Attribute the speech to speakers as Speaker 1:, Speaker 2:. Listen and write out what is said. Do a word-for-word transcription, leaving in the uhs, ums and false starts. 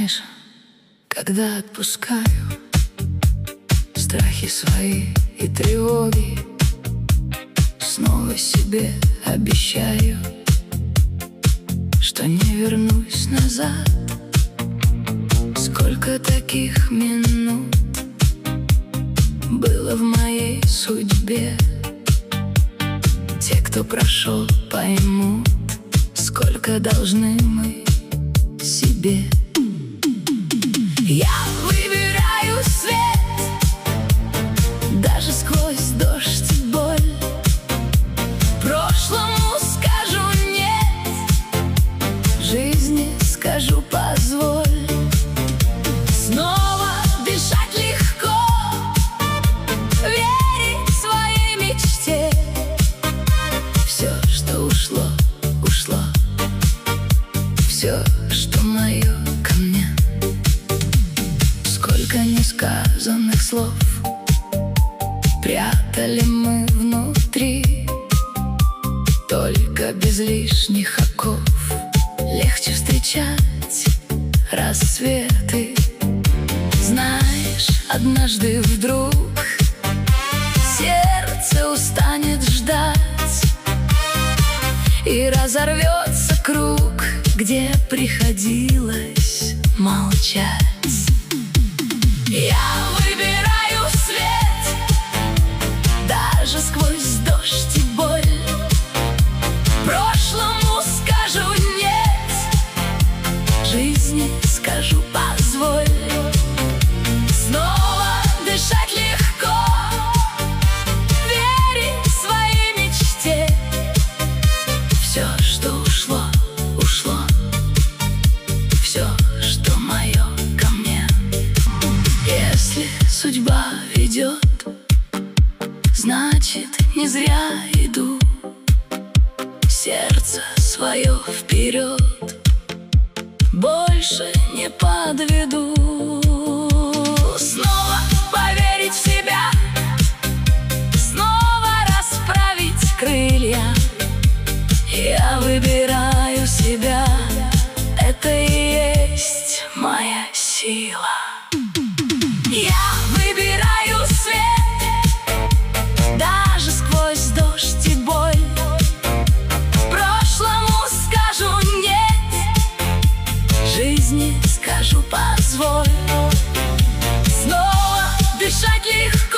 Speaker 1: Знаешь, когда отпускаю страхи свои и тревоги, снова себе обещаю, что не вернусь назад. Сколько таких минут было в моей судьбе, те, кто прошел, поймут, сколько должны мы себе. Я выбираю свет, даже сквозь дождь и боль. Прошлому скажу нет, жизни скажу позволь. Снова дышать легко, верить своей мечте. Все, что ушло, ушло, все, что мое, ко мне. Сколько несказанных слов прятали мы внутри, только без лишних оков легче встречать рассветы. Знаешь, однажды вдруг сердце устанет ждать, и разорвется круг, где приходилось молчать. Я выбираю свет, даже сквозь дождь и боль. Прошлому скажу нет, жизни скажу позволь. Снова дышать легко, верить своей мечте. Все, что ушло, ушло, все, что мое, ко мне. Если судьба ведет, значит, не зря иду. Сердце свое вперед, больше не подведу. Снова поверить в себя, снова расправить крылья. Я выбираю себя, это и есть моя сила. Я выбираю свет, даже сквозь дождь и боль. Прошлому скажу нет, жизни скажу позволь. Снова дышать легко,